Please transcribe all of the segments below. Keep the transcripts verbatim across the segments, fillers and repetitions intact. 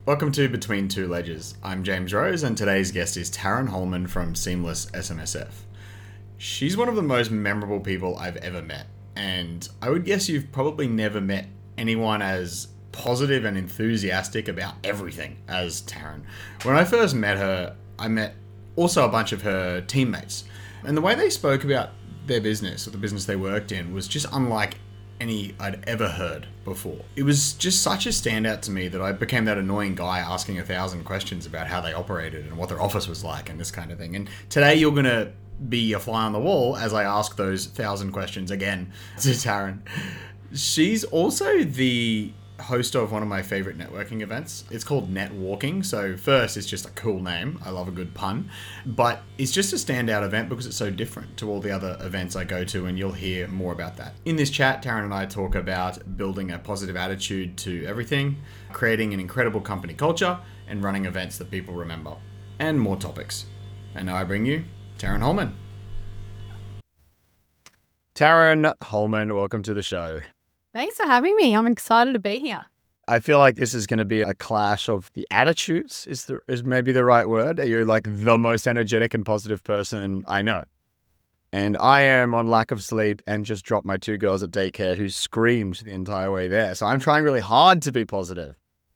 Welcome to Between Two Ledgers. I'm James Rose, and today's guest is Taryn Holman from Seamless S M S F. She's one of the most memorable people I've ever met, and I would guess you've probably never met anyone as positive and enthusiastic about everything as Taryn. When I first met her, I met also a bunch of her teammates, and the way they spoke about their business or the business they worked in was just unlike any I'd ever heard before. It was just such a standout to me that I became that annoying guy asking a thousand questions about how they operated and what their office was like and this kind of thing. And today you're going to be a fly on the wall as I ask those thousand questions again to Taryn. She's also the host of one of my favorite networking events. It's called Netwalking. So first, it's just a cool name. I love a good pun, but it's just a standout event because it's so different to all the other events I go to, and you'll hear more about that. In this chat, Taryn and I talk about building a positive attitude to everything, creating an incredible company culture, and running events that people remember, and more topics. And now I bring you Taryn Holman. Taryn Holman, welcome to the show. Thanks for having me. I'm excited to be here. I feel like this is going to be a clash of the attitudes, is the, is maybe the right word. You're like the most energetic and positive person I know. And I am on lack of sleep and just dropped my two girls at daycare who screamed the entire way there. So I'm trying really hard to be positive.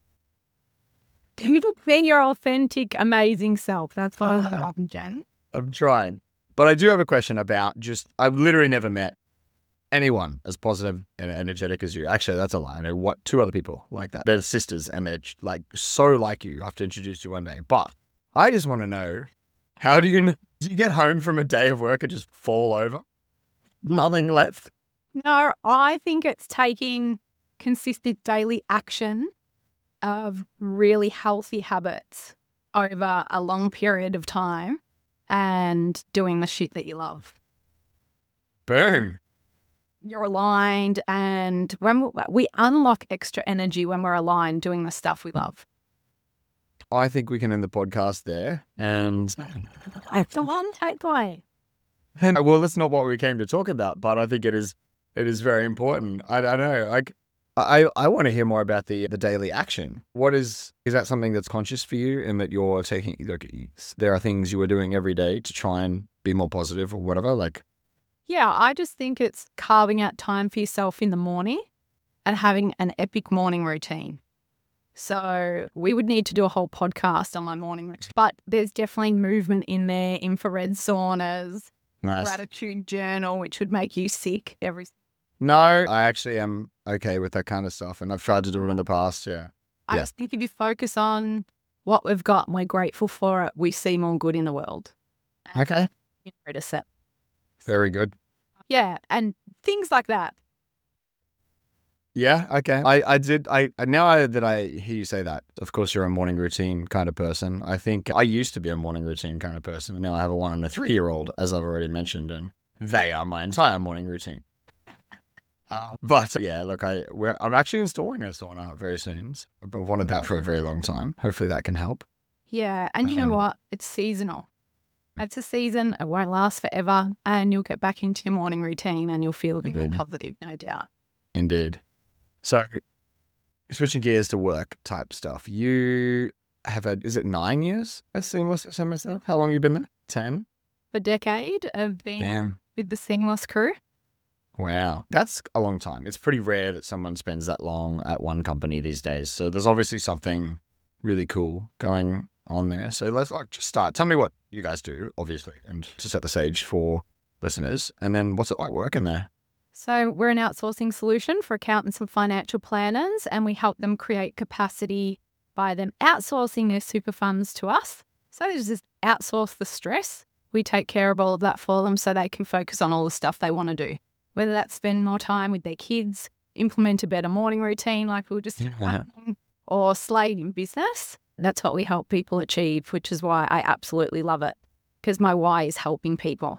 You look being your authentic, amazing self. That's what I'm talking, Jen. I'm trying. But I do have a question about just, I've literally never met anyone as positive and energetic as you. Actually, that's a lie. I know what two other people like that. They're sisters and they're like so like you. I have to introduce you one day. But I just want to know, how do you do you get home from a day of work and just fall over? Nothing left? No, I think it's taking consistent daily action of really healthy habits over a long period of time and doing the shit that you love. Boom. You're aligned, and when we, we unlock extra energy when we're aligned doing the stuff we love. I think we can end the podcast there. And That's the one takeaway. And well, that's not what we came to talk about, but I think it is it is very important. I don't know. Like I I want to hear more about the the daily action. What is is that something that's conscious for you, and that you're taking like there are things you are doing every day to try and be more positive or whatever, like. Yeah, I just think it's carving out time for yourself in the morning and having an epic morning routine. So we would need to do a whole podcast on my morning routine, but there's definitely movement in there, infrared saunas, Nice. Gratitude journal, which would make you sick every. No, I actually am okay with that kind of stuff, and I've tried to do it in the past, yeah. I Yeah. just think if you focus on what we've got and we're grateful for it, we see more good in the world. Okay. You know, to set. Very good. Yeah, and things like that. Yeah, okay. I, I did, I now that I hear you say that, of course you're a morning routine kind of person. I think I used to be a morning routine kind of person, and now I have a one and a three-year-old, as I've already mentioned, and they are my entire morning routine. Uh, but yeah, look, I we're, I'm actually installing a sauna very soon. I've wanted that for a very long time. Hopefully that can help. Yeah, and you know Um, what? It's seasonal. It's a season. It won't last forever, and you'll get back into your morning routine, and you'll feel a bit more Indeed. positive, no doubt. Indeed. So, switching gears to work type stuff. You have had, is it nine years as Seamless S M S F? How long have you been there? Ten? A decade of being Damn. with the Seamless crew. Wow. That's a long time. It's pretty rare that someone spends that long at one company these days. So there's obviously something really cool going on there. So let's like just start. Tell me what you guys do, obviously, and to set the stage for listeners. And then what's it like working there? So we're an outsourcing solution for accountants and financial planners, and we help them create capacity by them outsourcing their super funds to us. So they just outsource the stress. We take care of all of that for them so they can focus on all the stuff they want to do, whether that's spend more time with their kids, implement a better morning routine like we were just Yeah. discussing, or slate in business. That's what we help people achieve, which is why I absolutely love it, because my why is helping people.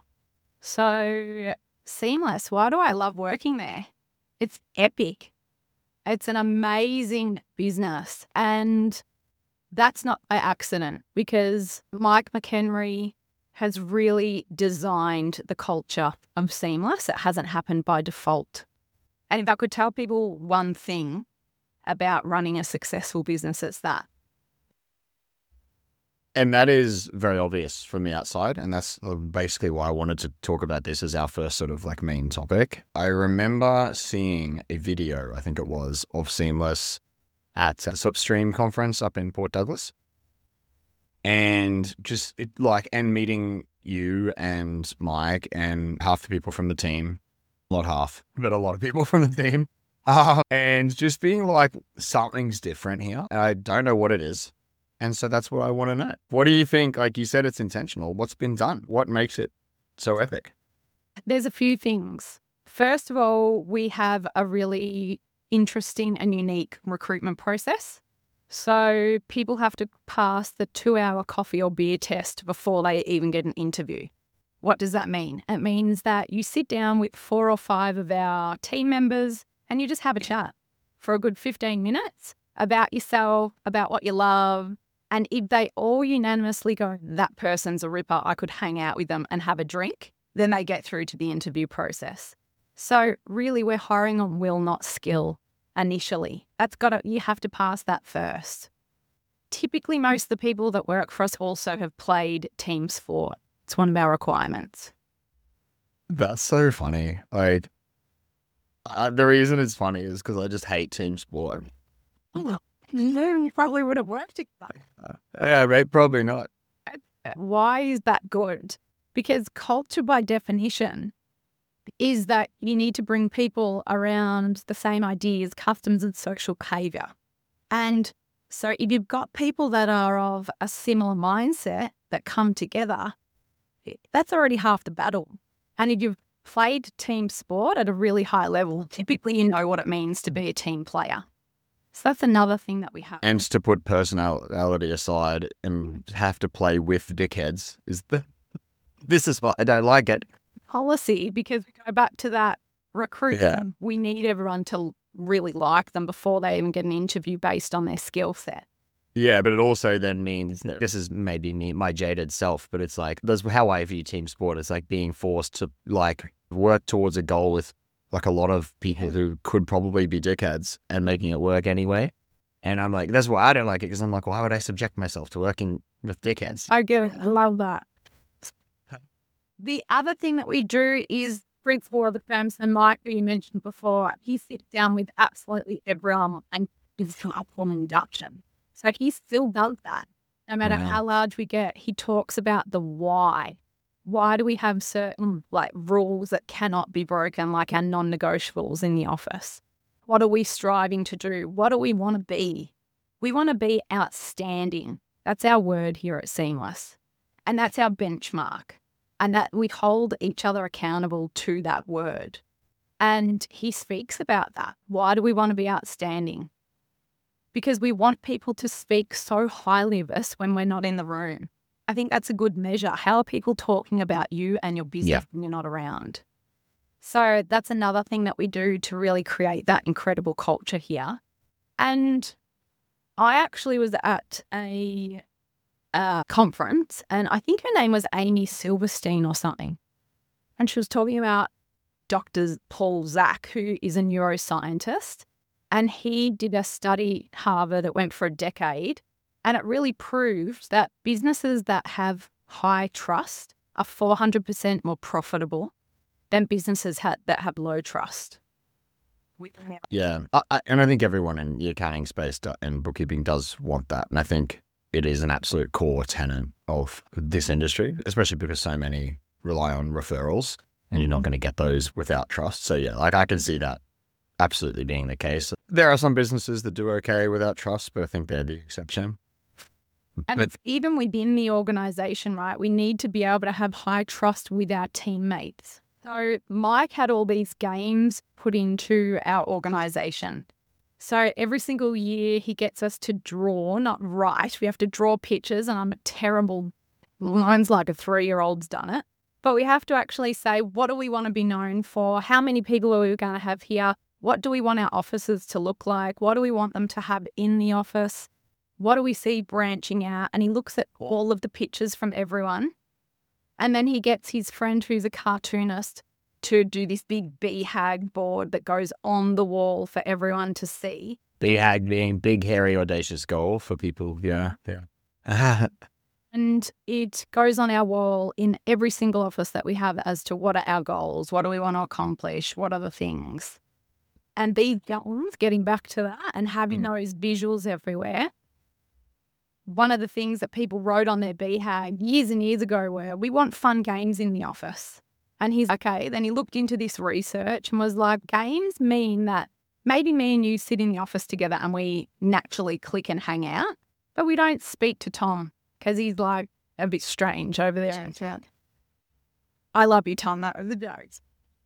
So Seamless, why do I love working there? It's epic. It's an amazing business, and that's not by accident, because Mike McHenry has really designed the culture of Seamless. It hasn't happened by default. And if I could tell people one thing about running a successful business, it's that. And that is very obvious from the outside. And that's basically why I wanted to talk about this as our first sort of like main topic. I remember seeing a video, I think it was, of Seamless at a Substream conference up in Port Douglas. And just it, like, and meeting you and Mike and half the people from the team, not half, but a lot of people from the team. Uh, and just being like, something's different here. And I don't know what it is. And so that's what I want to know. What do you think? Like you said, it's intentional. What's been done? What makes it so epic? There's a few things. First of all, we have a really interesting and unique recruitment process. So people have to pass the two-hour coffee or beer test before they even get an interview. What does that mean? It means that you sit down with four or five of our team members and you just have a chat for a good fifteen minutes about yourself, about what you love. And if they all unanimously go, that person's a ripper, I could hang out with them and have a drink, then they get through to the interview process. So really we're hiring on will, not skill initially. That's got to, you have to pass that first. Typically most of the people that work for us also have played team sport. It's one of our requirements. That's so funny. Like, uh, the reason it's funny is because I just hate team sport. Well, you probably would have worked together. Uh, yeah, right. Probably not. Why is that good? Because culture by definition is that you need to bring people around the same ideas, customs and social behaviour. And so if you've got people that are of a similar mindset that come together, that's already half the battle. And if you've played team sport at a really high level, typically you know what it means to be a team player. So that's another thing that we have. And to put personality aside and have to play with dickheads is the, this is why I don't like it. Policy, because we go back to that recruitment, Yeah. we need everyone to really like them before they even get an interview based on their skill set. Yeah, but it also then means that this is maybe me, my jaded self, but it's like, that's how I view team sport. It's like being forced to like work towards a goal with like a lot of people who could probably be dickheads and making it work anyway. And I'm like, that's why I don't like it, because I'm like, why would I subject myself to working with dickheads? I get it. I love that. The other thing that we do is bring forward the firms. And Mike, who you mentioned before, he sits down with absolutely everyone and gives them a formal induction. So he still does that. No matter Wow. how large we get, he talks about the why. Why do we have certain like rules that cannot be broken, like our non-negotiables in the office? What are we striving to do? What do we want to be? We want to be outstanding. That's our word here at Seamless. And that's our benchmark. And that we hold each other accountable to that word. And he speaks about that. Why do we want to be outstanding? Because we want people to speak so highly of us when we're not in the room. I think that's a good measure. How are people talking about you and your business Yeah. when you're not around? So that's another thing that we do to really create that incredible culture here. And I actually was at a uh, conference, and I think her name was Amy Silverstein or something. And she was talking about Doctor Paul Zak, who is a neuroscientist. And he did a study at Harvard that went for a decade. And it really proved that businesses that have high trust are four hundred percent more profitable than businesses ha- that have low trust. Yeah. I, I, and I think everyone in the accounting space do, and bookkeeping does want that. And I think it is an absolute core tenet of this industry, especially because so many rely on referrals and you're not going to get those without trust. So yeah, like I can see that absolutely being the case. There are some businesses that do okay without trust, but I think they're the exception. And But even within the organisation, right, we need to be able to have high trust with our teammates. So Mike had all these games put into our organisation. So every single year he gets us to draw, not write. We have to draw pictures, and I'm a terrible, mine's like a three-year-old's done it. But we have to actually say, what do we want to be known for? How many people are we going to have here? What do we want our offices to look like? What do we want them to have in the office? What do we see branching out? And he looks at all of the pictures from everyone. And then he gets his friend who's a cartoonist to do this big B HAG board that goes on the wall for everyone to see. B HAG being big, hairy, audacious goal for people. Yeah. Yeah. And And it goes on our wall in every single office that we have as to what are our goals, what do we want to accomplish, what are the things. And these goals, getting back to that and having Mm. those visuals everywhere. One of the things that people wrote on their B HAG years and years ago were, we want fun games in the office. And he's okay. Then he looked into this research and was like, games mean that maybe me and you sit in the office together and we naturally click and hang out, but we don't speak to Tom because he's like a bit strange over there. I love you, Tom. That was the jokes.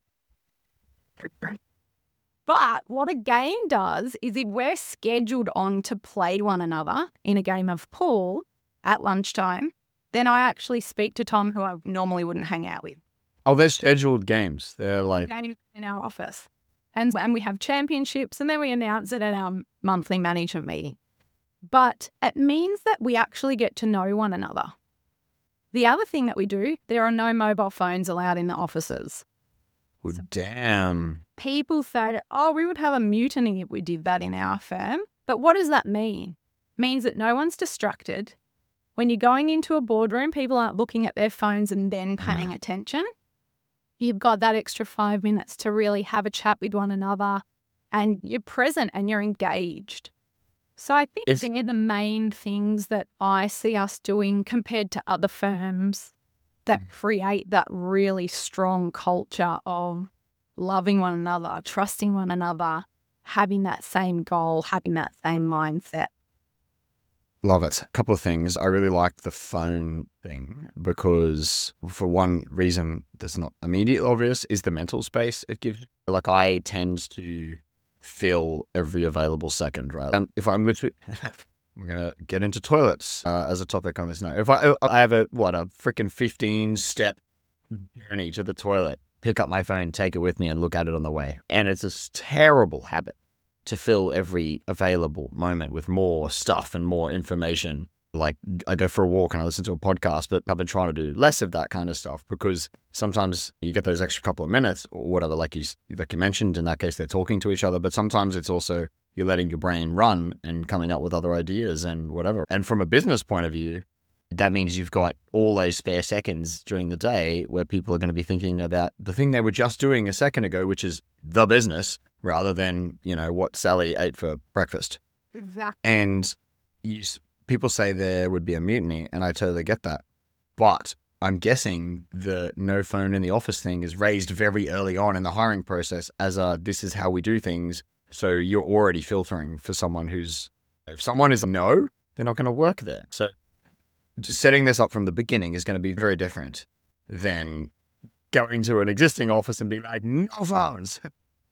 But what a game does is if we're scheduled on to play one another in a game of pool at lunchtime, then I actually speak to Tom, who I normally wouldn't hang out with. Oh, they're scheduled games. They're like, Games in our office. And, and we have championships, and then we announce it at our monthly management meeting. But it means that we actually get to know one another. The other thing that we do, there are no mobile phones allowed in the offices. well, damn. People say, oh, we would have a mutiny if we did that in our firm. But what does that mean? It means that no one's distracted. When you're going into a boardroom, people aren't looking at their phones and then paying attention. You've got that extra five minutes to really have a chat with one another, and you're present and you're engaged. So I think If- they're the main things that I see us doing compared to other firms that create that really strong culture of loving one another, trusting one another, having that same goal, having that same mindset. Love it. A couple of things. I really like the phone thing because, for one reason that's not immediately obvious, is the mental space it gives. Like, I tend to fill every available second, right? And if I'm literally, we're going to get into toilets uh, as a topic on this note. If I, I have a, what, a freaking fifteen step journey to the toilet, pick up my phone, take it with me, and look at it on the way. And it's a terrible habit to fill every available moment with more stuff and more information. Like, I go for a walk and I listen to a podcast, but I've been trying to do less of that kind of stuff because sometimes you get those extra couple of minutes or whatever, like you, like you mentioned, in that case, they're talking to each other, but sometimes it's also you're letting your brain run and coming up with other ideas and whatever. And from a business point of view, that means you've got all those spare seconds during the day where people are going to be thinking about the thing they were just doing a second ago, which is the business, rather than, you know, what Sally ate for breakfast. Exactly. And you, people say there would be a mutiny, and I totally get that. But I'm guessing the no phone in the office thing is raised very early on in the hiring process as a, this is how we do things. So you're already filtering for someone who's, if someone is a no, they're not going to work there. So just setting this up from the beginning is going to be very different than going to an existing office and being like, no phones.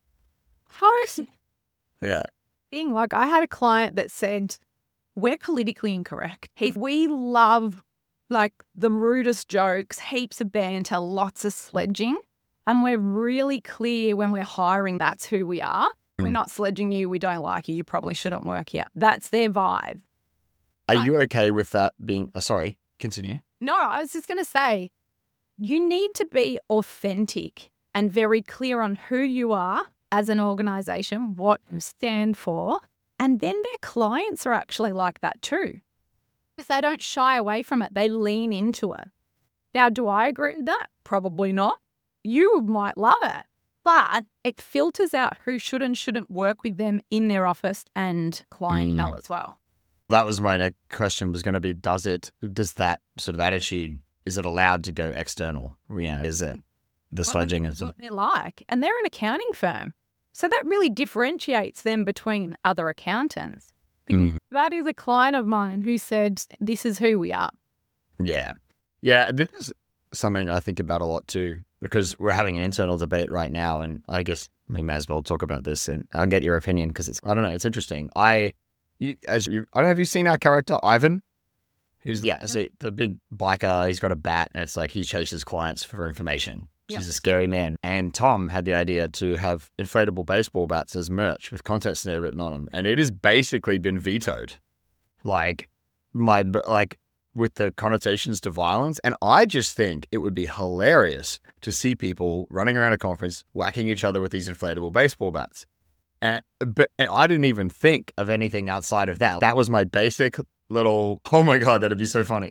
Hard Yeah. thing. Like, I had a client that said, we're politically incorrect. He, we love like the rudest jokes, heaps of banter, lots of sledging. And we're really clear when we're hiring, that's who we are. We're Mm. not sledging you. We don't like you. You probably shouldn't work here. That's their vibe. Are you okay with that being, oh, sorry, continue. No, I was just going to say, you need to be authentic and very clear on who you are as an organization, what you stand for. And then their clients are actually like that too. Because they don't shy away from it. They lean into it. Now, do I agree with that? Probably not. You might love it. But it filters out who should and shouldn't work with them in their office and clientele Mm. as well. That was my next question was going to be, does it, does that sort of attitude, is it allowed to go external? Yeah, is it the sledging? Is What they're like. And they're an accounting firm. So that really differentiates them between other accountants. Mm. That is a client of mine who said, this is who we are. Yeah. Yeah, this is something I think about a lot too, because we're having an internal debate right now, and I guess we may as well talk about this, and I'll get your opinion because it's, I don't know, it's interesting. I, you, as you, I don't know, have you seen our character, Ivan? Who's, yeah, so the big biker, he's got a bat, and it's like he chases clients for information. Yeah. He's a scary man. And Tom had the idea to have inflatable baseball bats as merch with content snare written on them, and it has basically been vetoed. Like, my, like, with the connotations to violence. And I just think it would be hilarious to see people running around a conference, whacking each other with these inflatable baseball bats. And, but and I didn't even think of anything outside of that. That was my basic little, oh my God, that'd be so funny.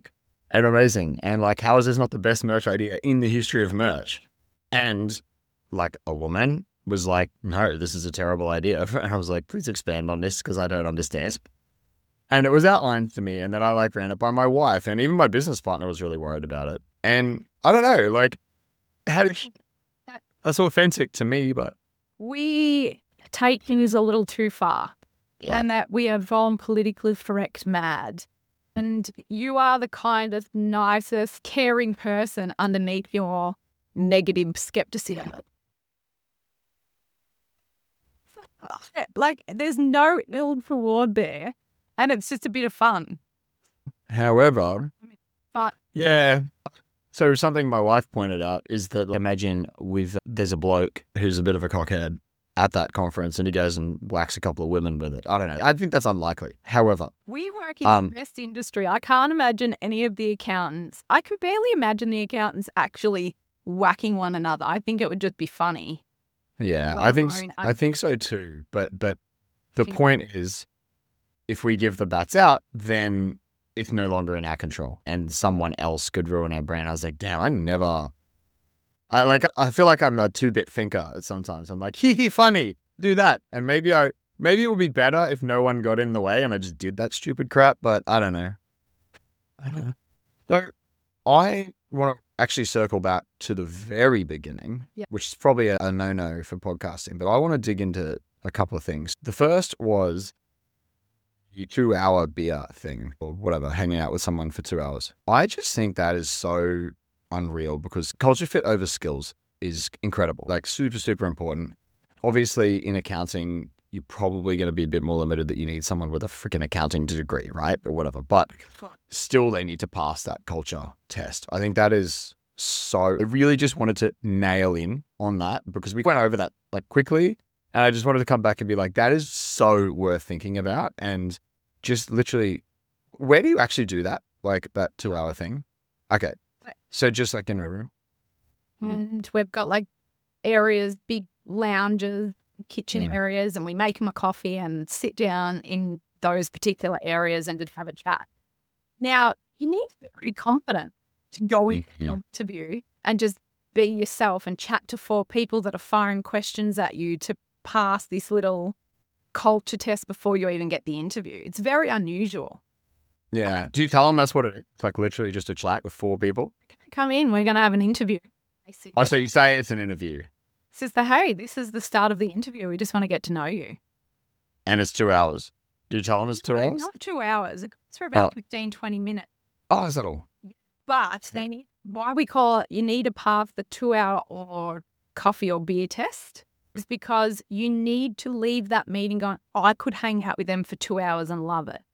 and amazing. And like, how is this not the best merch idea in the history of merch? And like a woman was like, no, this is a terrible idea. And I was like, please expand on this because I don't understand. And it was outlined to me, and then I like ran it by my wife, and even my business partner was really worried about it. And I don't know, like, how did that's authentic to me, but We take things a little too far, Yeah. and that we are von politically correct mad. And you are the kind of nicest, caring person underneath your negative skepticism. Like, there's no ill toward there, and it's just a bit of fun. however, But yeah. So something my wife pointed out is that imagine with there's a bloke who's a bit of a cockhead at that conference and he goes and whacks a couple of women with it. I don't know. I think that's unlikely. However, we work in Um, the best industry. I can't imagine any of the accountants. I could barely imagine the accountants actually whacking one another. I think it would just be funny. yeah, Well, I think s- I mean, I I- think so too. But but the Think- point is, if we give the bats out, then it's no longer in our control, and someone else could ruin our brand. I was like, damn, I never. I like. I feel like I'm a two-bit thinker sometimes. I'm like, hee hee, funny, do that, and maybe I maybe it would be better if no one got in the way and I just did that stupid crap. But I don't know. I don't know. So I want to actually circle back to the very beginning, Yeah. which is probably a, a no-no for podcasting, but I want to dig into a couple of things. The first was the two-hour beer thing or whatever, hanging out with someone for two hours. I just think that is so unreal because culture fit over skills is incredible, like super, super important. Obviously, in accounting, you're probably going to be a bit more limited that you need someone with a freaking accounting degree, right? Or whatever. But still, they need to pass that culture test. I think that is so, I really just wanted to nail in on that because we went over that like quickly. And I just wanted to come back and be like, that is so worth thinking about. And just literally, where do you actually do that? Like that two hour thing? Okay. So just like in a room. And we've got like areas, big lounges, kitchen Mm. areas, and we make them a coffee and sit down in those particular areas and just have a chat. Now, you need to be pretty confident to go in Yeah. an interview and just be yourself and chat to four people that are firing questions at you to pass this little culture test before you even get the interview. It's very unusual. Yeah. Do you tell them that's what it is? It's like literally just a chat with four people? Come in, we're going to have an interview. Basically. Oh, so you say it's an interview Says the hey, this is the start of the interview. We just want to get to know you. and it's two hours. Do you tell them it's two No, hours? Not two hours. It goes for about Oh. fifteen, twenty minutes. Oh, is that all? But they need, why we call it, you need to pass the two hour or coffee or beer test is because you need to leave that meeting going, oh, I could hang out with them for two hours and love it.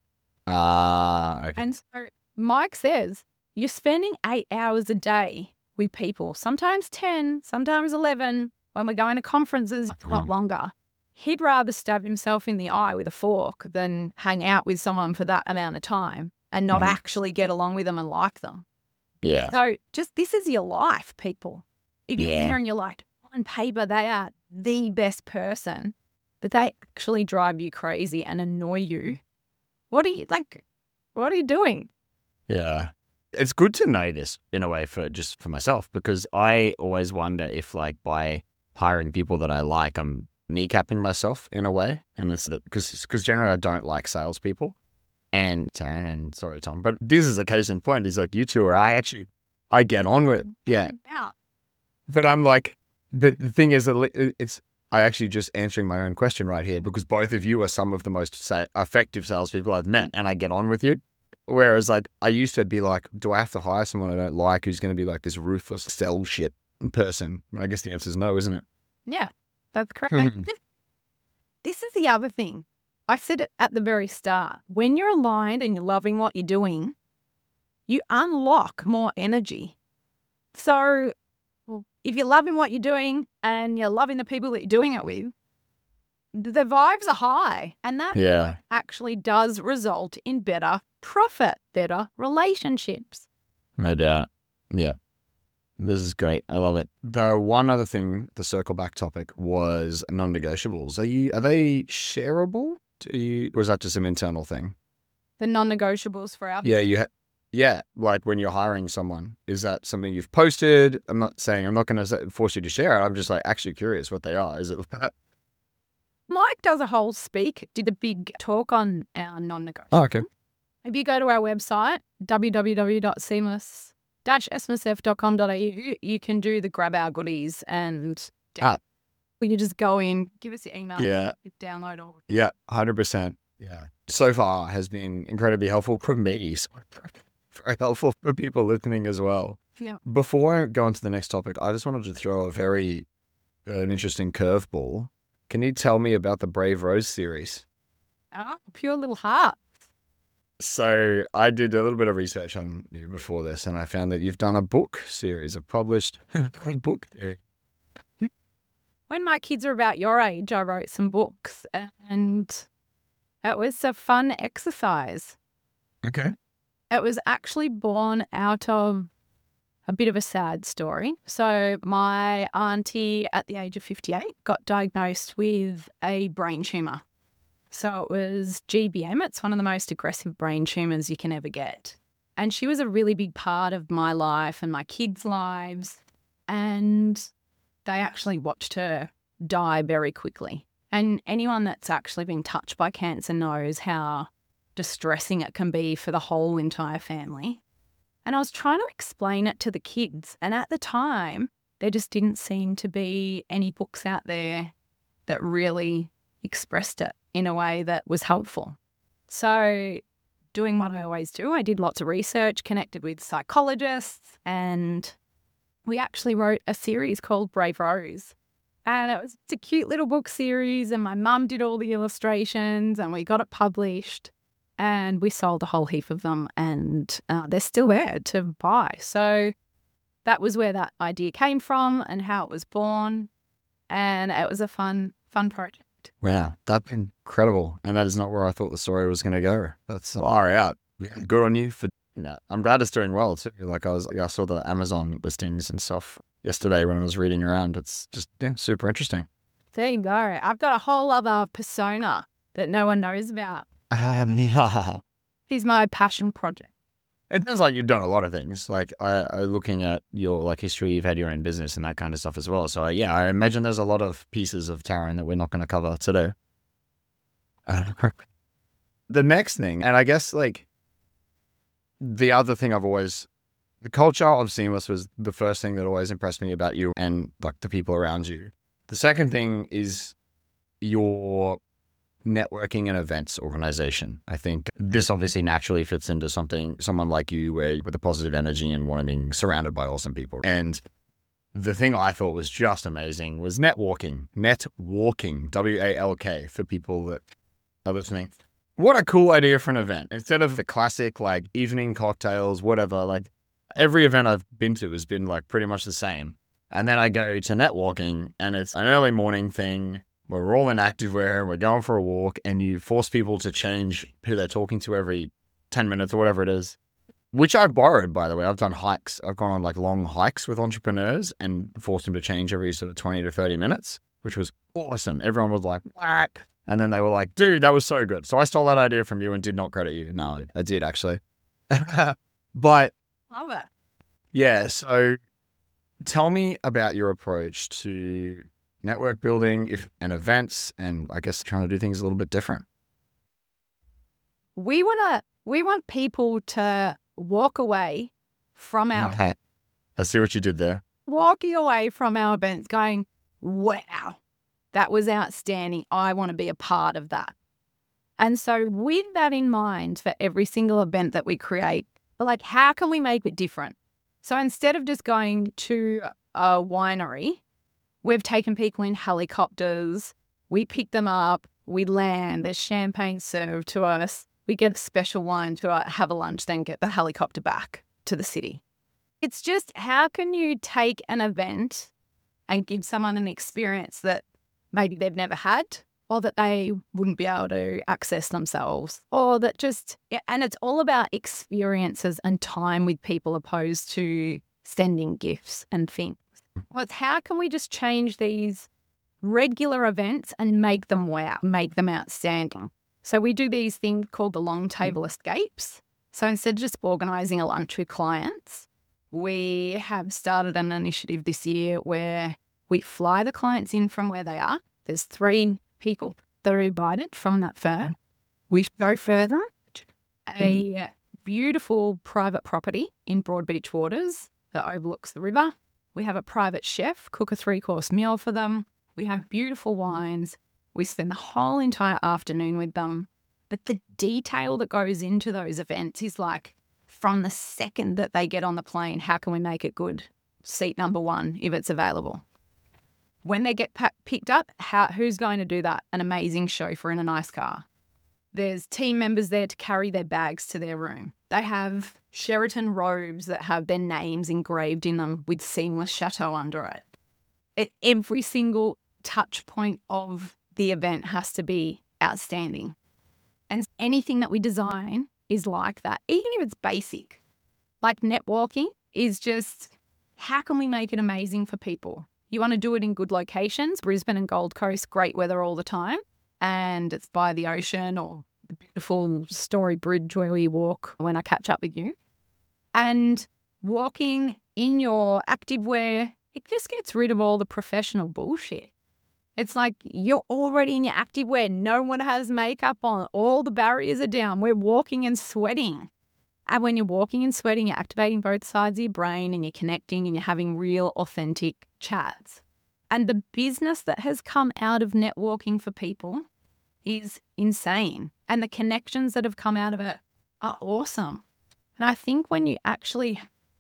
Ah, okay. And so Mike says, you're spending eight hours a day with people, sometimes ten, sometimes eleven. When we're going to conferences, a lot Mm. longer. He'd rather stab himself in the eye with a fork than hang out with someone for that amount of time and not Mhm. actually get along with them and like them. Yeah. So just this is your life, people. If you're Yeah. there and you're like, on paper, they are the best person, but they actually drive you crazy and annoy you. What are you like? What are you doing? Yeah. It's good to know this in a way for just for myself because I always wonder if like by hiring people that I like, I'm kneecapping myself in a way. And it's because because generally I don't like salespeople. And and sorry, Tom, but this is a case in point. Is like you two are I actually I get on with yeah. Out. But I'm like the, the thing is that it- it's I actually just answering my own question right here because both of you are some of the most sa- effective salespeople I've met, and I get on with you. Whereas like I used to be like, do I have to hire someone I don't like who's going to be like this ruthless sell shit person? I guess the answer is no, isn't it? Yeah, that's correct. Hmm. This, this is the other thing. I said it at the very start. When you're aligned and you're loving what you're doing, you unlock more energy. So if you're loving what you're doing and you're loving the people that you're doing it with, the vibes are high. And that Yeah. actually does result in better profit, better relationships. No doubt. Yeah. This is great. I love it. The one other thing, the circle back topic was non-negotiables. Are you, are they shareable? Do you, or is that just an internal thing? The non-negotiables for our Yeah. You, ha- yeah, like when you're hiring someone, is that something you've posted? I'm not saying I'm not going to force you to share it. I'm just like actually curious what they are. Is it? Mike does a whole speak, did a big talk on our non-negotiables. Oh, okay. If you go to our website, w w w dot seamless dash s m s f dot com dot a u, you can do the grab our goodies and Ah. you just go in, give us your email, Yeah. download all. Yeah, one hundred percent. Yeah. So far has been incredibly helpful for me. So very helpful for people listening as well. Yeah. Before I go on to the next topic, I just wanted to throw a very uh, an interesting curveball. Can you tell me about the Brave Rose series? Oh, pure little heart. So I did a little bit of research on you before this, and I found that you've done a book series, a published book series. When my kids were about your age, I wrote some books, and it was a fun exercise. Okay. It was actually born out of a bit of a sad story. So my auntie at the age of fifty-eight got diagnosed with a brain tumour. So it was G B M. It's one of the most aggressive brain tumours you can ever get. And she was a really big part of my life and my kids' lives. And they actually watched her die very quickly. And anyone that's actually been touched by cancer knows how distressing it can be for the whole entire family. And I was trying to explain it to the kids. And at the time, there just didn't seem to be any books out there that really expressed it in a way that was helpful. So doing what I always do, I did lots of research, connected with psychologists, and we actually wrote a series called Brave Rose. And it was it's a cute little book series, and my mum did all the illustrations, and we got it published. And we sold a whole heap of them, and uh, they're still there to buy. So that was where that idea came from and how it was born. And it was a fun, fun project. Wow, that's incredible. And that is not where I thought the story was going to go. That's far out. Good on you for that. I'm glad it's doing well too. Like I was, I saw the Amazon listings and stuff yesterday when I was reading around. It's just yeah, super interesting. There you go. I've got a whole other persona that no one knows about. Um, yeah. He's my passion project. It sounds like you've done a lot of things. Like, I, I looking at your like history, you've had your own business and that kind of stuff as well. So, uh, yeah, I imagine there's a lot of pieces of Taryn that we're not going to cover today. Uh, the next thing, and I guess like the other thing I've always, the culture of Seamless was the first thing that always impressed me about you and like the people around you. The second thing is your networking and events organization. I think this obviously naturally fits into something, someone like you where with a positive energy and wanting surrounded by awesome people. And the thing I thought was just amazing was networking, netwalking, W A L K for people that are listening. What a cool idea for an event. Instead of the classic like evening cocktails, whatever, like every event I've been to has been like pretty much the same. And then I go to networking and it's an early morning thing. We're all in activewear, we're going for a walk, and you force people to change who they're talking to every ten minutes or whatever it is, which I've borrowed, by the way. I've done hikes. I've gone on like long hikes with entrepreneurs and forced them to change every sort of twenty to thirty minutes, which was awesome. Everyone was like, whack. And then they were like, dude, that was so good. So I stole that idea from you and did not credit you. No, I did actually. But Love it. yeah, so tell me about your approach to network building if, and events, and I guess trying to do things a little bit different. We want to, we want people to walk away from our, Okay. I see what you did there. walking away from our events going, wow, that was outstanding. I want to be a part of that. And so with that in mind for every single event that we create, we're like, how can we make it different? So instead of just going to a winery, we've taken people in helicopters, we pick them up, we land, there's champagne served to us, we get a special wine to uh, have a lunch, then get the helicopter back to the city. It's just how can you take an event and give someone an experience that maybe they've never had or that they wouldn't be able to access themselves or that just, and it's all about experiences and time with people opposed to sending gifts and things. Well, it's how can we just change these regular events and make them wow, make them outstanding. So we do these things called the long table escapes. So instead of just organising a lunch with clients, we have started an initiative this year where we fly the clients in from where they are. There's three people that are invited from that firm. We go further, a beautiful private property in Broadbeach Waters that overlooks the river. We have a private chef cook a three-course meal for them. We have beautiful wines. We spend the whole entire afternoon with them. But the detail that goes into those events is like, from the second that they get on the plane, how can we make it good? Seat number one, if it's available. When they get pa- picked up, how, who's going to do that? An amazing chauffeur in a nice car. There's team members there to carry their bags to their room. They have Sheraton robes that have their names engraved in them with Seamless Chateau under it. At every single touch point of the event has to be outstanding. And anything that we design is like that, even if it's basic. Like networking is just, how can we make it amazing for people? You want to do it in good locations, Brisbane and Gold Coast, great weather all the time, and it's by the ocean or the beautiful Story Bridge where we walk when I catch up with you. And walking in your activewear, it just gets rid of all the professional bullshit. It's like you're already in your activewear. No one has makeup on. All the barriers are down. We're walking and sweating. And when you're walking and sweating, you're activating both sides of your brain and you're connecting and you're having real, authentic chats. And the business that has come out of networking for people is insane. And the connections that have come out of it are awesome. And I think when you actually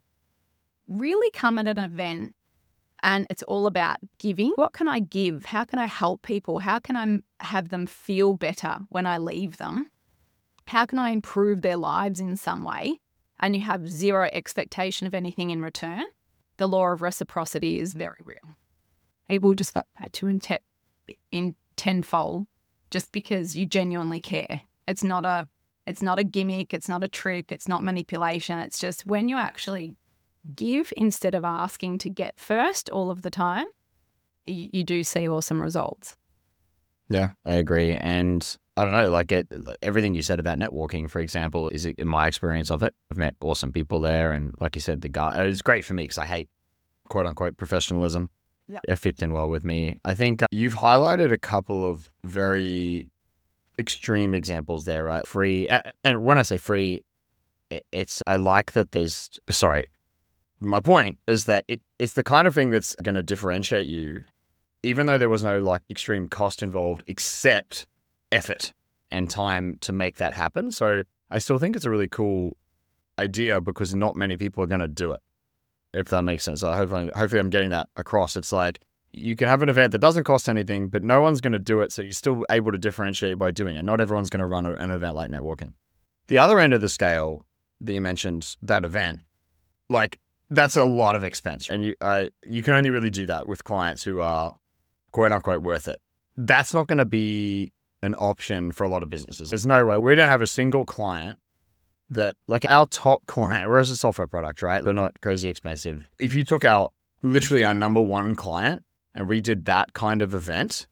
really come at an event and it's all about giving, what can I give? How can I help people? How can I have them feel better when I leave them? How can I improve their lives in some way? And you have zero expectation of anything in return. The law of reciprocity is very real. It will just pay to in, te- in tenfold just because you genuinely care. It's not a, it's not a gimmick. It's not a trick. It's not manipulation. It's just when you actually give instead of asking to get first all of the time, you, you do see awesome results. Yeah, I agree. And I don't know, like it, everything you said about networking, for example, is in my experience of it. I've met awesome people there. And like you said, the guy, it was great for me because I hate quote unquote professionalism. Yep. It fits in well with me. I think you've highlighted a couple of very extreme examples there, right? Free. And when I say free, it's, I like that there's, sorry, my point is that it, it's the kind of thing that's going to differentiate you, even though there was no like extreme cost involved, except effort and time to make that happen. So I still think it's a really cool idea because not many people are going to do it, if that makes sense. So hopefully, hopefully I'm getting that across. It's like you can have an event that doesn't cost anything, but no one's going to do it. So you're still able to differentiate by doing it. Not everyone's going to run an event like networking. The other end of the scale that you mentioned, that event, like that's a lot of expense. And you, uh, you can only really do that with clients who are quote unquote worth it. That's not going to be an option for a lot of businesses. There's no way. We don't have a single client that, like our top client, we're a software product, right? They're not crazy expensive. If you took out literally our number one client and we did that kind of event,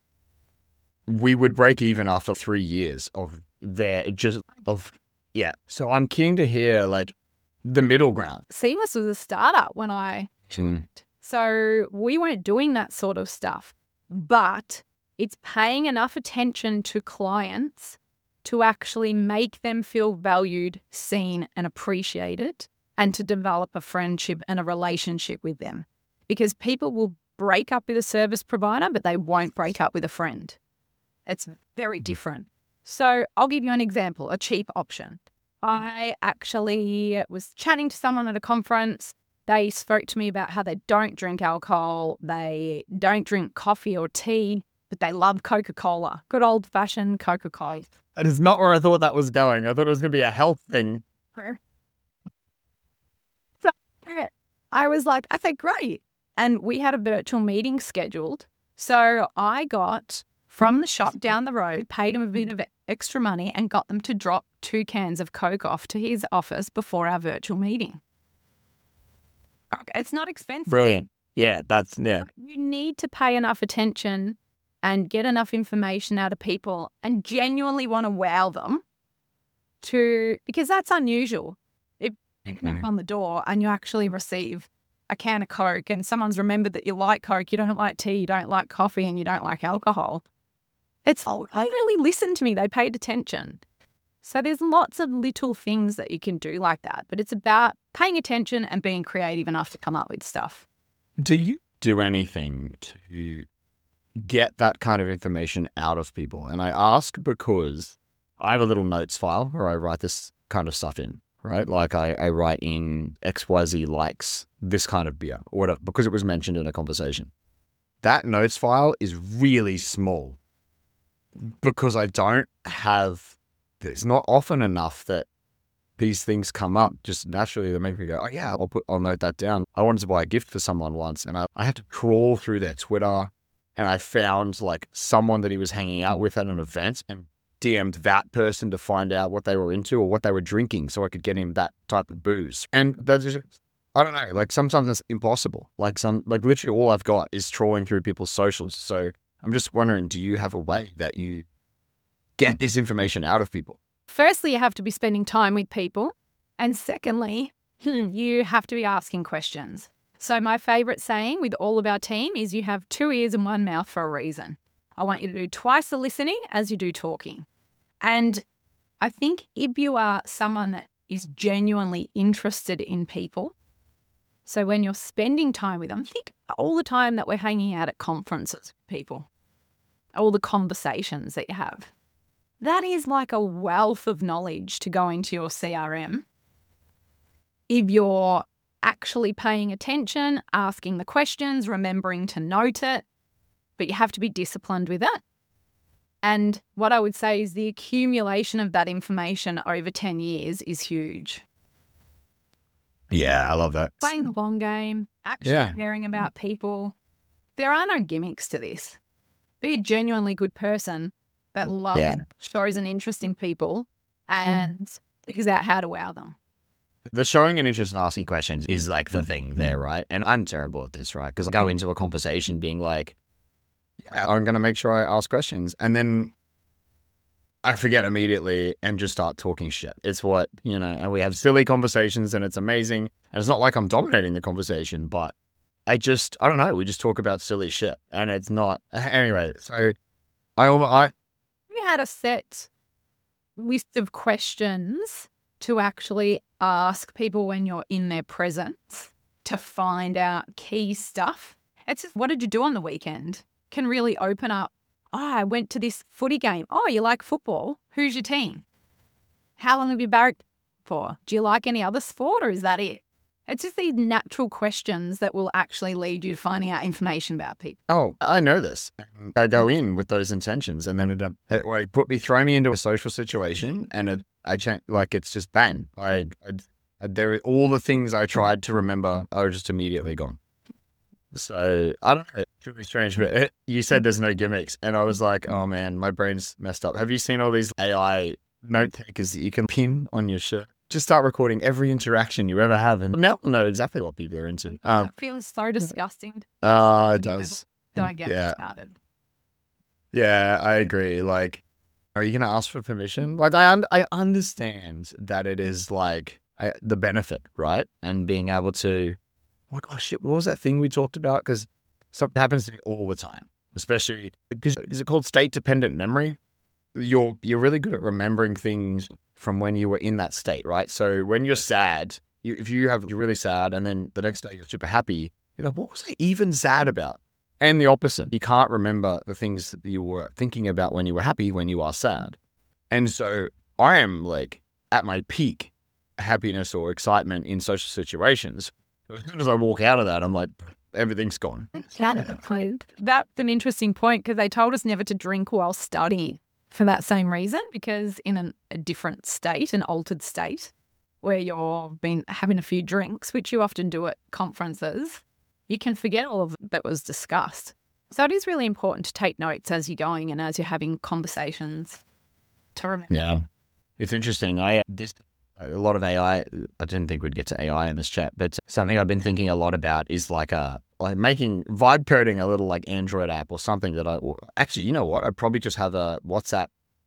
we would break even after three years of their just of, yeah. So I'm keen to hear like the middle ground. Seamless was a startup when I, Mm. so we weren't doing that sort of stuff, but it's paying enough attention to clients to actually make them feel valued, seen and appreciated, and to develop a friendship and a relationship with them. Because people will break up with a service provider, but they won't break up with a friend. It's very different. So I'll give you an example, a cheap option. I actually was chatting to someone at a conference. They spoke to me about how they don't drink alcohol, they don't drink coffee or tea, but they love Coca-Cola. Good old-fashioned Coca-Cola. That is not where I thought that was going. I thought it was going to be a health thing. So I was like, okay, great. And we had a virtual meeting scheduled. So I got from the shop down the road, paid him a bit of extra money and got them to drop two cans of Coke off to his office before our virtual meeting. Okay, it's not expensive. Brilliant. Yeah, that's, yeah. You need to pay enough attention and get enough information out of people and genuinely want to wow them to, because that's unusual. If you knock Mhm. on the door and you actually receive a can of Coke and someone's remembered that you like Coke, you don't like tea, you don't like coffee, and you don't like alcohol, it's, oh, they really listened to me. They paid attention. So there's lots of little things that you can do like that, but it's about paying attention and being creative enough to come up with stuff. Do you do anything to get that kind of information out of people? And I ask because I have a little notes file where I write this kind of stuff in, right? Like I, I write in X Y Z likes this kind of beer or whatever, because it was mentioned in a conversation. That notes file is really small because I don't have, it's not often enough that these things come up just naturally that make me go, oh yeah, I'll put, I'll note that down. I wanted to buy a gift for someone once and I, I had to crawl through their Twitter and I found like someone that he was hanging out with at an event and D M'd that person to find out what they were into or what they were drinking so I could get him that type of booze. And that's just, I don't know, like sometimes it's impossible. Like some, like literally all I've got is trawling through people's socials. So I'm just wondering, do you have a way that you get this information out of people? Firstly, you have to be spending time with people. And secondly, you have to be asking questions. So my favourite saying with all of our team is you have two ears and one mouth for a reason. I want you to do twice the listening as you do talking. And I think if you are someone that is genuinely interested in people, so when you're spending time with them, think all the time that we're hanging out at conferences with people, all the conversations that you have. That is like a wealth of knowledge to go into your C R M. If you're actually paying attention, asking the questions, remembering to note it, but you have to be disciplined with it. And what I would say is the accumulation of that information over ten years is huge. Yeah, I love that. Playing the long game, actually Yeah. caring about people. There are no gimmicks to this. Be a genuinely good person that loves, Yeah. shows an interest in people and figures out how to wow them. The showing an interest in asking questions is like the thing there, right? And I'm terrible at this, right? Because I go into a conversation being like, yeah, I'm going to make sure I ask questions. And then I forget immediately and just start talking shit. It's what, you know, and we have silly conversations and it's amazing. And it's not like I'm dominating the conversation, but I just, I don't know, we just talk about silly shit and it's not, anyway. So I, I, You had a set list of questions to actually ask people when you're in their presence to find out key stuff. It's just, what did you do on the weekend? Can really open up. Oh, I went to this footy game. Oh, you like football? Who's your team? How long have you barracked for? Do you like any other sport or is that it? It's just these natural questions that will actually lead you to finding out information about people. oh, I know this. I go in with those intentions and then it, um, it like, put me, throw me into a social situation and it, I change, like, it's just bang. I, I, I, there, all the things I tried to remember are just immediately gone. So I don't know. It could be strange, but it, you said there's no gimmicks. And I was like, oh man, my brain's messed up. Have you seen all these A I note takers that you can pin on your shirt? Just start recording every interaction you ever have. And now we'll know exactly what people are into. Um, That feels so disgusting. uh, it does. Don't get Yeah. me started. Yeah, I agree. Like, are you going to ask for permission? Like, I un- I understand that it is like I, the benefit, right? And being able to, oh my gosh, shit, what was that thing we talked about? Because something happens to me all the time, especially because is it called state dependent memory? You're you're really good at remembering things from when you were in that state, right? So when you're sad, you, if you have you're really sad, and then the next day you're super happy, you're like, what was I even sad about? And the opposite, you can't remember the things that you were thinking about when you were happy, when you are sad. And so I am like at my peak happiness or excitement in social situations. As soon as I walk out of that, I'm like, everything's gone. That's an interesting point because they told us never to drink while studying for that same reason, because in an, a different state, an altered state, where you've been having a few drinks, which you often do at conferences, you can forget all of that was discussed. So it is really important to take notes as you're going and as you're having conversations to remember. Yeah. It's interesting. I this a lot of A I. I didn't think we'd get to A I in this chat, but something I've been thinking a lot about is like a like making vibe coding a little like Android app or something that I or actually, you know what? I'd probably just have a WhatsApp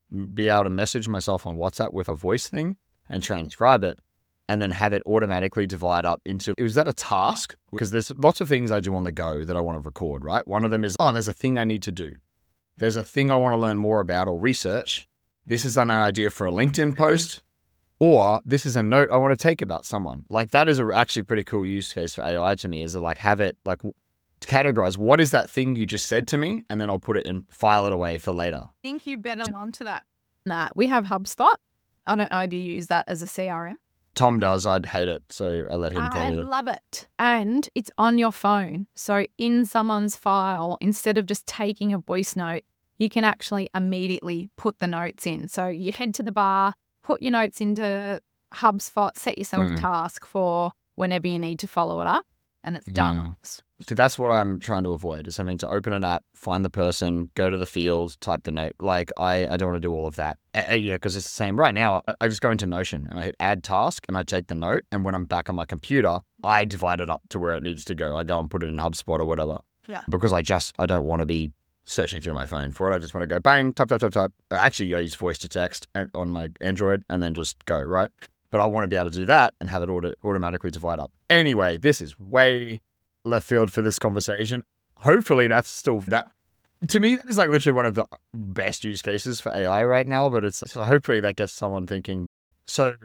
be able to message myself on WhatsApp with a voice thing and transcribe it and then have it automatically divide up into, is that a task? Because there's lots of things I do on the go that I want to record, right? One of them is, oh, there's a thing I need to do. There's a thing I want to learn more about or research. This is an idea for a LinkedIn post, or this is a note I want to take about someone. Like that is a actually pretty cool use case for A I to me, is to like have it like to categorize what is that thing you just said to me, and then I'll put it in, file it away for later. I think you better on to that. Nah, we have HubSpot. I don't know, do you use that as a C R M? Tom does. I'd hate it, so I let him I follow it. love it. And it's on your phone. So in someone's file, instead of just taking a voice note, you can actually immediately put the notes in. So you head to the bar, put your notes into HubSpot, set yourself Mm. a task for whenever you need to follow it up, and it's done. So that's what I'm trying to avoid, is having to open an app, find the person, go to the field, type the note. Like I, I don't want to do all of that. Uh, yeah, because it's the same. Right now, I, I just go into Notion and I hit add task and I take the note. And when I'm back on my computer, I divide it up to where it needs to go. I go and put it in HubSpot or whatever. Yeah. Because I just, I don't want to be searching through my phone for it. I just want to go bang, type, type, type, type. Actually, I use voice to text on my Android and then just go, right? But I want to be able to do that and have it auto- automatically divide up. Anyway, this is way left field for this conversation. Hopefully that's still, that to me, that is like literally one of the best use cases for A I right now, but it's, so hopefully that gets someone thinking. So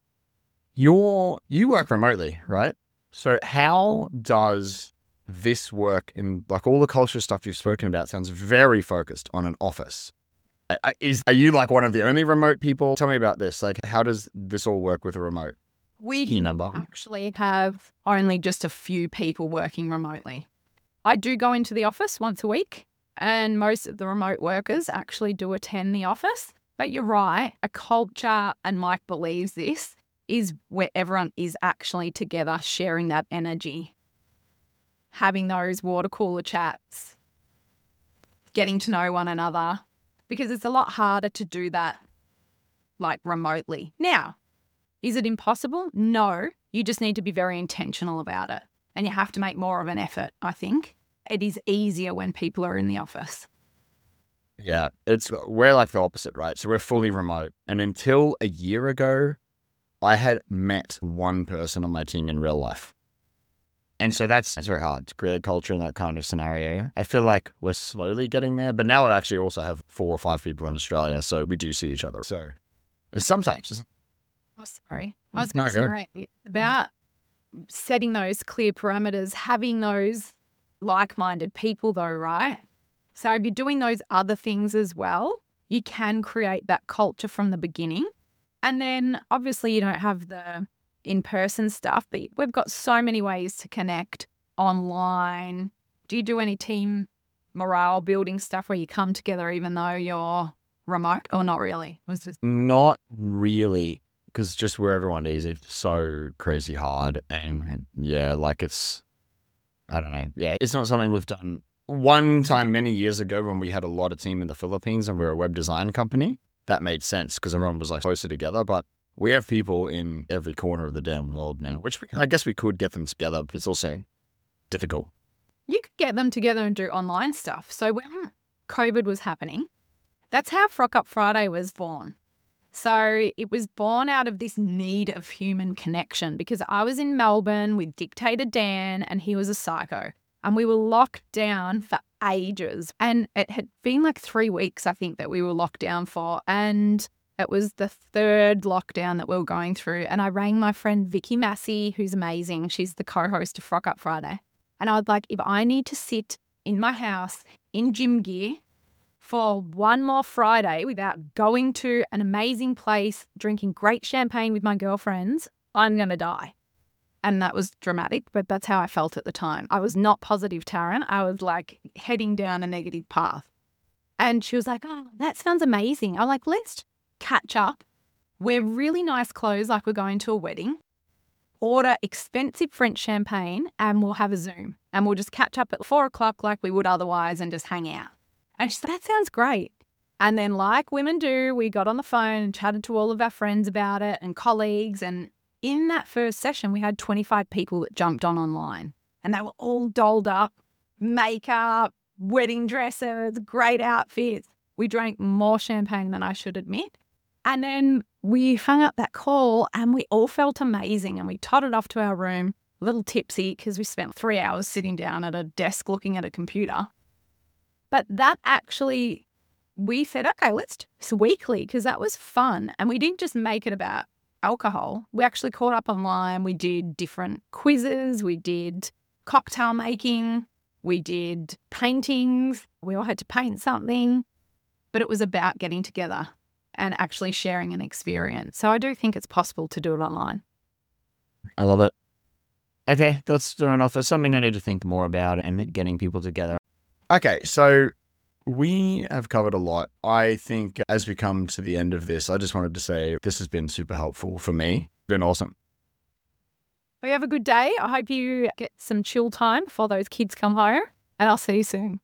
you're, you work remotely, right? So how does this work in, like all the culture stuff you've spoken about sounds very focused on an office. I- Is, are you like one of the only remote people? Tell me about this. Like, how does this all work with a remote? We You number. actually have only just a few people working remotely. I do go into the office once a week, and most of the remote workers actually do attend the office. But you're right, a culture, and Mike believes this, is where everyone is actually together sharing that energy, having those water cooler chats, getting to know one another, because it's a lot harder to do that like remotely. Now, is it impossible? No. You just need to be very intentional about it. And you have to make more of an effort, I think. It is easier when people are in the office. Yeah, it's, we're like the opposite, right? So we're fully remote. And until a year ago, I had met one person on my team in real life. And so that's, that's very hard to create a culture in that kind of scenario. I feel like we're slowly getting there, but now I actually also have four or five people in Australia, so we do see each other. So sometimes. Oh, sorry. I was No, going to go. say right, about setting those clear parameters, having those like-minded people though, right? So if you're doing those other things as well, you can create that culture from the beginning. And then obviously you don't have the in-person stuff, but we've got so many ways to connect online. Do you do any team morale building stuff where you come together even though you're remote, or not really? Was this Not really, because just where everyone is, it's so crazy hard. And, and yeah, like it's, I don't know. Yeah, it's not something we've done. One time many years ago when we had a lot of team in the Philippines and we we're a web design company, that made sense because everyone was like closer together. But we have people in every corner of the damn world now, which we, I guess we could get them together, but it's also difficult. you could get them together and do online stuff. So when COVID was happening, that's how Frock Up Friday was born. So it was born out of this need of human connection, because I was in Melbourne with Dictator Dan and he was a psycho, and we were locked down for ages. And it had been like three weeks, I think, that we were locked down for. And it was the third lockdown that we were going through. And I rang my friend Vicky Massey, who's amazing. She's the co-host of Frock Up Friday. And I was like, if I need to sit in my house in gym gear for one more Friday without going to an amazing place, drinking great champagne with my girlfriends, I'm going to die. And that was dramatic, but that's how I felt at the time. I was not positive, Taryn. I was like heading down a negative path. And she was like, oh, that sounds amazing. I'm like, let's catch up, wear really nice clothes like we're going to a wedding, order expensive French champagne, and we'll have a Zoom. And we'll just catch up at four o'clock like we would otherwise and just hang out. And she said, that sounds great. And then like women do, we got on the phone and chatted to all of our friends about it and colleagues. And in that first session, we had twenty-five people that jumped on online, and they were all dolled up, makeup, wedding dresses, great outfits. We drank more champagne than I should admit. And then we hung up that call and we all felt amazing, and we totted off to our room, a little tipsy because we spent three hours sitting down at a desk looking at a computer. But that actually, we said, okay, let's do this weekly because that was fun. And we didn't just make it about alcohol. We actually caught up online. We did different quizzes. We did cocktail making. We did paintings. We all had to paint something. But it was about getting together and actually sharing an experience. So I do think it's possible to do it online. I love it. Okay, that's fair enough. That's something I need to think more about and getting people together. Okay, so we have covered a lot. I think as we come to the end of this, I just wanted to say this has been super helpful for me. It's been awesome. Well, you have a good day. I hope you get some chill time before those kids come home, and I'll see you soon.